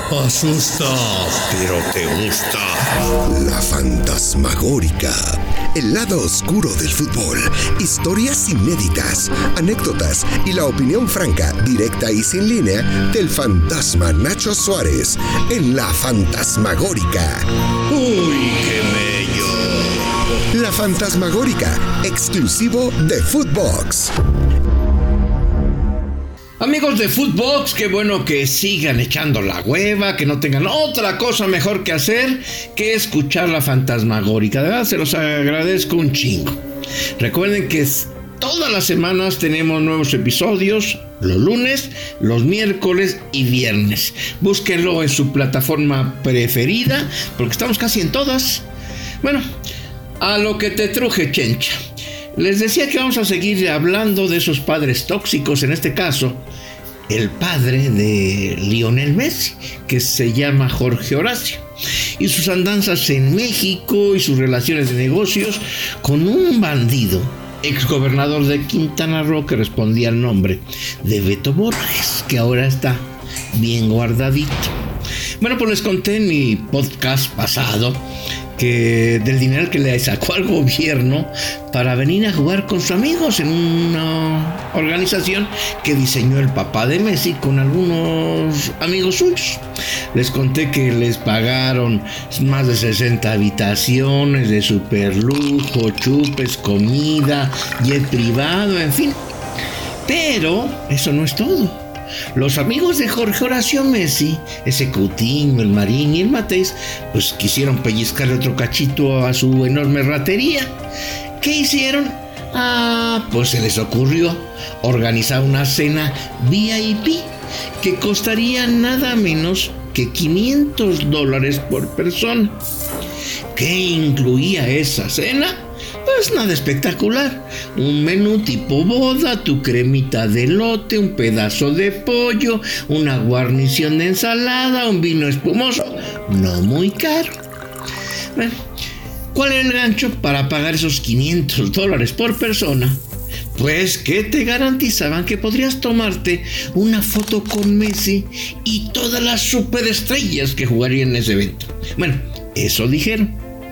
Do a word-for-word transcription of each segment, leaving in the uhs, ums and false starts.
Asusta, pero te gusta. La fantasmagórica. El lado oscuro del fútbol. Historias inéditas, anécdotas y la opinión franca, directa y sin línea del fantasma Nacho Suárez en La Fantasmagórica. ¡Uy, qué bello! La Fantasmagórica, exclusivo de Footbox. Amigos de Footbox, qué bueno que sigan echando la hueva, que no tengan otra cosa mejor que hacer que escuchar La Fantasmagórica. De verdad, se los agradezco un chingo. Recuerden que todas las semanas tenemos nuevos episodios, los lunes, los miércoles y viernes. Búsquenlo en su plataforma preferida, porque estamos casi en todas. Bueno, a lo que te truje, chencha. Les decía que vamos a seguir hablando de esos padres tóxicos, en este caso, el padre de Lionel Messi, que se llama Jorge Horacio, y sus andanzas en México y sus relaciones de negocios con un bandido, exgobernador de Quintana Roo, que respondía al nombre de Beto Borges, que ahora está bien guardadito. Bueno, pues les conté en mi podcast pasado que del dinero que le sacó al gobierno para venir a jugar con sus amigos en una organización que diseñó el papá de Messi con algunos amigos suyos. Les conté que les pagaron más de sesenta habitaciones de super lujo, chupes, comida, jet privado, en fin. Pero eso no es todo. Los amigos de Jorge Horacio Messi, ese Coutinho, el Marín y el Mateis, pues quisieron pellizcarle otro cachito a su enorme ratería. ¿Qué hicieron? Ah, pues se les ocurrió organizar una cena V I P que costaría nada menos que quinientos dólares por persona. ¿Qué incluía esa cena? Pues nada espectacular, un menú tipo boda, tu cremita de elote, un pedazo de pollo, una guarnición de ensalada, un vino espumoso, no muy caro. Bueno, ¿cuál era el gancho para pagar esos quinientos dólares por persona? Pues que te garantizaban que podrías tomarte una foto con Messi y todas las superestrellas que jugarían en ese evento. Bueno, eso dijeron.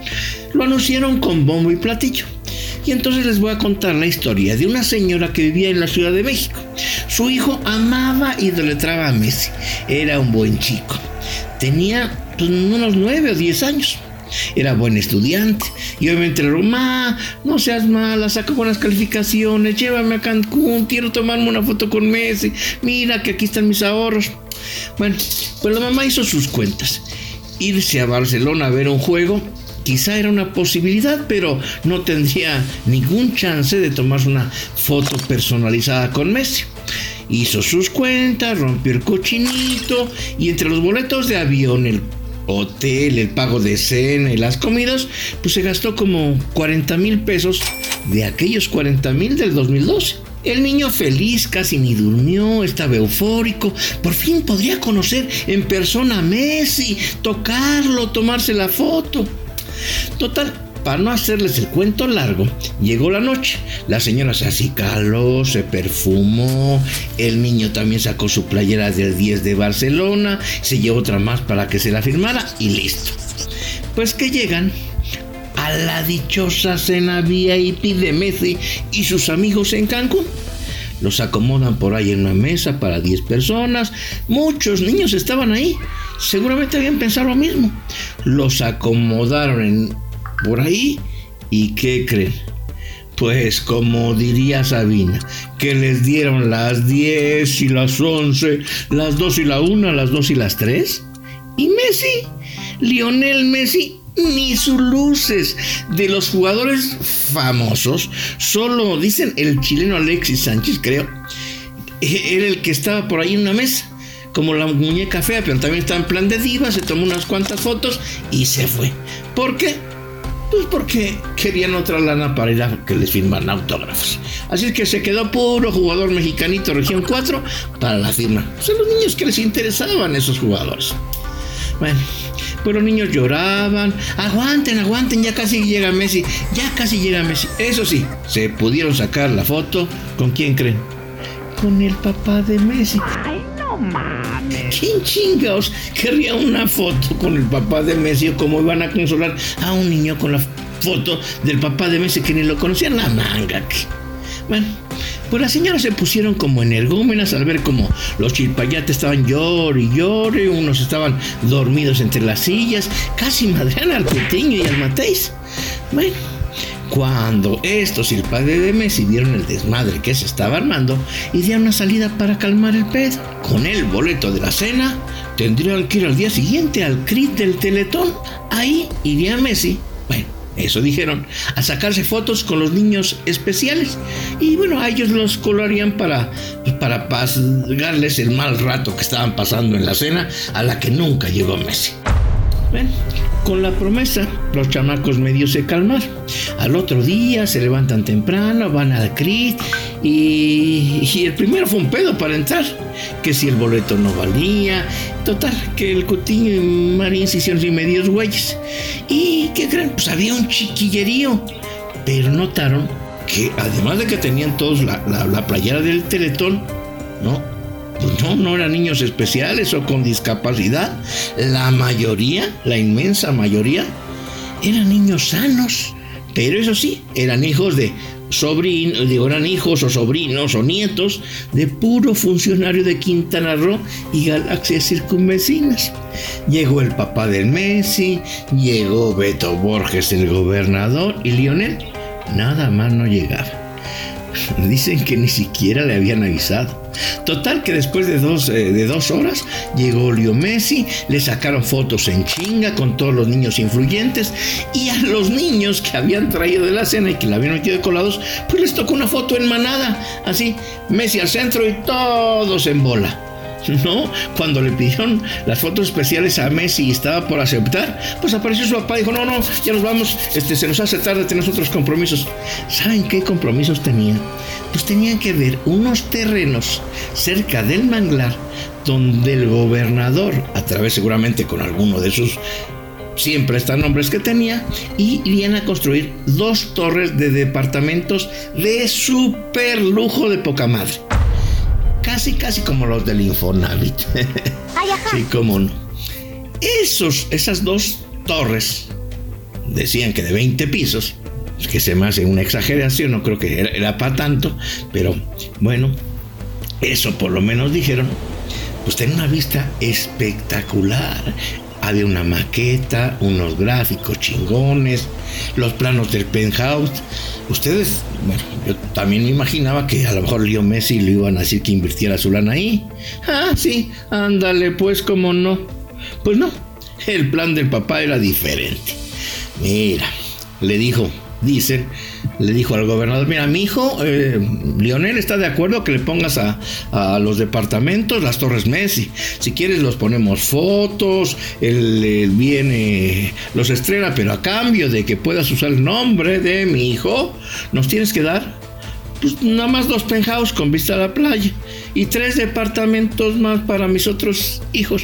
Lo anunciaron con bombo y platillo. Y entonces les voy a contar la historia de una señora que vivía en la Ciudad de México. Su hijo amaba y idolatraba a Messi. Era un buen chico. Tenía pues, unos nueve o diez años. Era buen estudiante. Y obviamente le dijo, ma, no seas mala, saca buenas calificaciones, llévame a Cancún, quiero tomarme una foto con Messi. Mira que aquí están mis ahorros. Bueno, pues la mamá hizo sus cuentas. Irse a Barcelona a ver un juego quizá era una posibilidad, pero no tendría ningún chance de tomarse una foto personalizada con Messi. Hizo sus cuentas, rompió el cochinito y entre los boletos de avión, el hotel, el pago de cena y las comidas, pues se gastó como cuarenta mil pesos de aquellos cuarenta mil del dos mil doce. El niño feliz casi ni durmió, estaba eufórico, por fin podría conocer en persona a Messi, tocarlo, tomarse la foto. Total, para no hacerles el cuento largo, llegó la noche. La señora se acicaló, se perfumó, el niño también sacó su playera del diez de Barcelona, se llevó otra más para que se la firmara y listo. Pues que llegan a la dichosa cena V I P de Messi y sus amigos en Cancún. Los acomodan por ahí en una mesa para diez personas. Muchos niños estaban ahí. Seguramente habían pensado lo mismo. Los acomodaron en, por ahí. ¿Y qué creen? Pues como diría Sabina, que les dieron las diez y las once, las dos y la una, las dos y las tres. Y Messi, Lionel Messi, ni sus luces. De los jugadores famosos, solo dicen el chileno Alexis Sánchez, creo, era el que estaba por ahí en una mesa, como la muñeca fea, pero también estaba en plan de diva, se tomó unas cuantas fotos y se fue. ¿Por qué? Pues porque querían otra lana para ir a que les firmaran autógrafos. Así es que se quedó puro jugador mexicanito región cuatro para la firma. Son los niños que les interesaban esos jugadores. Bueno, pues los niños lloraban. Aguanten, aguanten, ya casi llega Messi. Ya casi llega Messi. Eso sí, se pudieron sacar la foto. ¿Con quién creen? Con el papá de Messi. Ay, no mames. ¿quién chingados querría una foto con el papá de Messi o cómo iban a consolar a un niño con la foto del papá de Messi que ni lo conocían? La manga. Que... Bueno, pues las señoras se pusieron como energúmenas al ver como los chilpayates estaban llore y llore, unos estaban dormidos entre las sillas, casi madrean al Petiño y al Mateis. Bueno, cuando estos y el padre de Messi vieron el desmadre que se estaba armando, idearon una salida para calmar el pedo. Con el boleto de la cena, tendrían que ir al día siguiente al C R I del Teletón. Ahí iría Messi, bueno, eso dijeron, a sacarse fotos con los niños especiales. Y bueno, a ellos los colorarían para, para pasarles el mal rato que estaban pasando en la cena, a la que nunca llegó Messi. Bueno, con la promesa, los chamacos medio se calmaron. Al otro día se levantan temprano, van al C R I y, y el primero fue un pedo para entrar, que si el boleto no valía. Total, que el Coutinho y Marín se hicieron sin medios güeyes. ¿Y qué creen? Pues había un chiquillerío. Pero notaron que además de que tenían todos la, la, la playera del Teletón, ¿no? Pues no, no eran niños especiales o con discapacidad. La mayoría, la inmensa mayoría, eran niños sanos. Pero eso sí, eran hijos de sobrinos, digo, eran hijos o sobrinos o nietos de puro funcionario de Quintana Roo y galaxias circunvecinas. Llegó el papá del Messi, llegó Beto Borges, el gobernador, y Lionel nada más no llegaba. Dicen que ni siquiera le habían avisado. Total que después de dos, eh, de dos horas llegó Leo Messi, le sacaron fotos en chinga con todos los niños influyentes, y a los niños que habían traído de la cena y que la habían metido de colados, pues les tocó una foto en manada, así, Messi al centro y todos en bola. No, cuando le pidieron las fotos especiales a Messi y estaba por aceptar, pues apareció su papá y dijo, no, no, ya nos vamos, este, se nos hace tarde, tenemos otros compromisos. ¿Saben qué compromisos tenían? Pues tenían que ver unos terrenos cerca del manglar donde el gobernador, a través seguramente con alguno de sus siempre están nombres que tenía, y irían a construir dos torres de departamentos de súper lujo de poca madre. Casi, casi como los del Infonavit. Ay, ajá. Sí, cómo no. Esos, esas dos torres, decían que de veinte pisos, que se me hace una exageración, no creo que era, era para tanto, pero bueno, eso por lo menos dijeron, pues tenía una vista espectacular. Había una maqueta, unos gráficos chingones, los planos del penthouse. Ustedes, bueno, yo también me imaginaba que a lo mejor Leo Messi le iban a decir que invirtiera su lana ahí. Ah, sí, ándale, pues, cómo no. Pues no, el plan del papá era diferente. Mira, le dijo, dicen, le dijo al gobernador, mira, mi hijo, eh, Lionel está de acuerdo que le pongas a, a los departamentos las torres Messi. Si quieres los ponemos fotos, él, él viene, los estrena, pero a cambio de que puedas usar el nombre de mi hijo, nos tienes que dar, pues nada más dos penthouse con vista a la playa y tres departamentos más para mis otros hijos.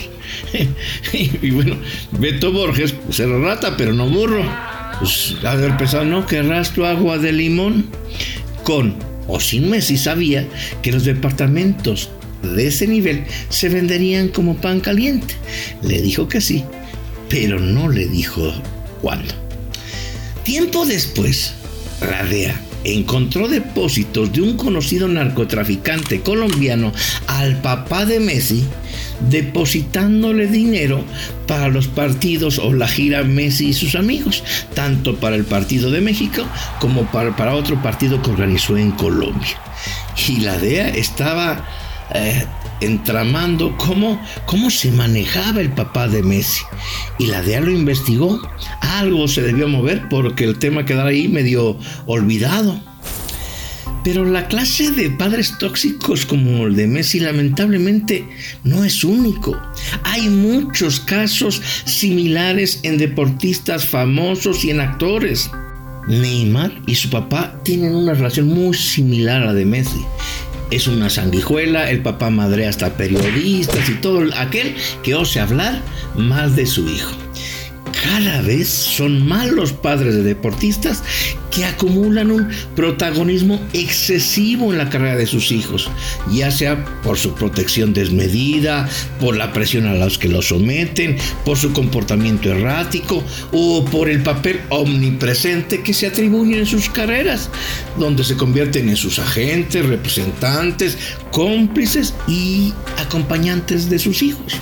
Y bueno, Beto Borges, pues era rata, pero no burro. Pues ha de haber pensado, ¿no? ¿Querrás tu agua de limón? Con o sin Messi sabía que los departamentos de ese nivel se venderían como pan caliente. Le dijo que sí, pero no le dijo cuándo. Tiempo después, la D E A encontró depósitos de un conocido narcotraficante colombiano al papá de Messi, depositándole dinero para los partidos o la gira Messi y sus amigos, tanto para el partido de México como para, para otro partido que organizó en Colombia. Y la D E A estaba eh, entramando cómo, cómo se manejaba el papá de Messi, y la D E A lo investigó. Algo se debió mover porque el tema quedaba ahí medio olvidado. Pero la clase de padres tóxicos como el de Messi lamentablemente no es único. Hay muchos casos similares en deportistas famosos y en actores. Neymar y su papá tienen una relación muy similar a la de Messi. Es una sanguijuela, el papá madrea hasta periodistas y todo aquel que ose hablar mal de su hijo. cada vez son más los padres de deportistas que acumulan un protagonismo excesivo en la carrera de sus hijos, ya sea por su protección desmedida, por la presión a los que los someten, por su comportamiento errático o por el papel omnipresente que se atribuyen en sus carreras, donde se convierten en sus agentes, representantes, cómplices y acompañantes de sus hijos.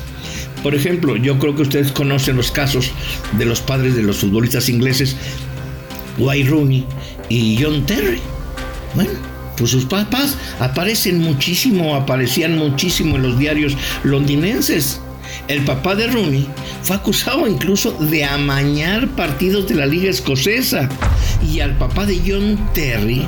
Por ejemplo, yo creo que ustedes conocen los casos de los padres de los futbolistas ingleses Wayne Rooney y John Terry. Bueno, pues sus papás aparecen muchísimo, aparecían muchísimo en los diarios londinenses. El papá de Rooney fue acusado incluso de amañar partidos de la liga escocesa, y al papá de John Terry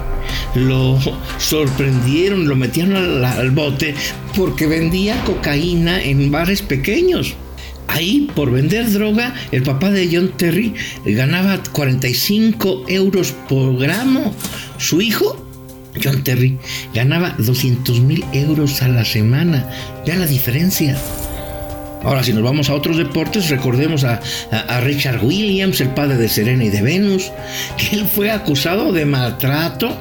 lo sorprendieron, lo metieron al, al bote porque vendía cocaína en bares pequeños. Ahí, por vender droga, el papá de John Terry ganaba cuarenta y cinco euros por gramo. Su hijo, John Terry, ganaba doscientos mil euros a la semana. Vean la diferencia. Ahora, si nos vamos a otros deportes, recordemos a, a, a Richard Williams, el padre de Serena y de Venus, que él fue acusado de maltrato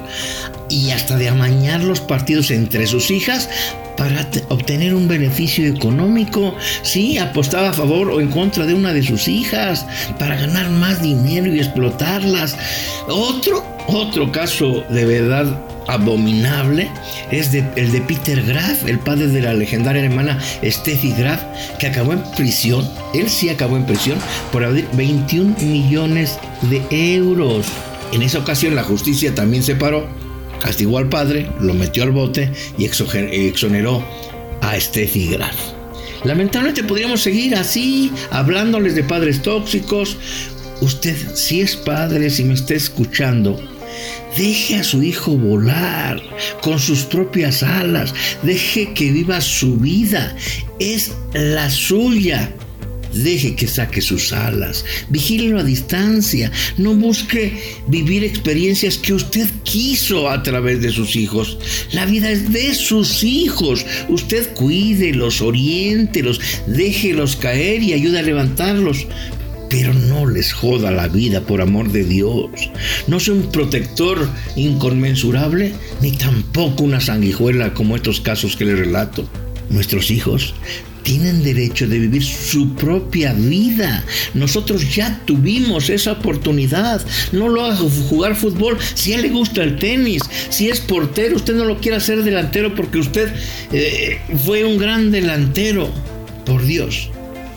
y hasta de amañar los partidos entre sus hijas para t- obtener un beneficio económico. Sí, apostaba a favor o en contra de una de sus hijas para ganar más dinero y explotarlas. Otro, otro caso de verdad abominable es de, el de Peter Graf, el padre de la legendaria alemana Steffi Graf, que acabó en prisión. Él sí acabó en prisión por haber veintiún millones de euros. En esa ocasión la justicia también se paró, castigó al padre, lo metió al bote y exoneró a Steffi Graf. Lamentablemente podríamos seguir así, hablándoles de padres tóxicos. Usted, si es padre, si me está escuchando, deje a su hijo volar con sus propias alas. Deje que viva su vida. Es la suya. Deje que saque sus alas. Vigílelo a distancia. No busque vivir experiencias que usted quiso a través de sus hijos. La vida es de sus hijos. Usted cuídelos, oriéntelos, déjelos caer y ayude a levantarlos. Pero no les joda la vida, por amor de Dios. No sea un protector inconmensurable, ni tampoco una sanguijuela como estos casos que les relato. Nuestros hijos tienen derecho de vivir su propia vida. Nosotros ya tuvimos esa oportunidad. No lo haga jugar fútbol si a él le gusta el tenis. Si es portero, usted no lo quiere hacer delantero porque usted eh, fue un gran delantero. Por Dios,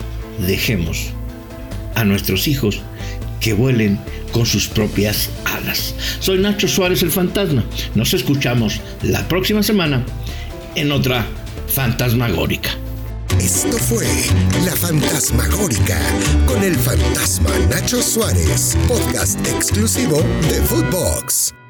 dejemos a nuestros hijos que vuelen con sus propias alas. Soy Nacho Suárez, el fantasma. Nos escuchamos la próxima semana en otra Fantasmagórica. Esto fue La Fantasmagórica con el fantasma Nacho Suárez, podcast exclusivo de Footbox.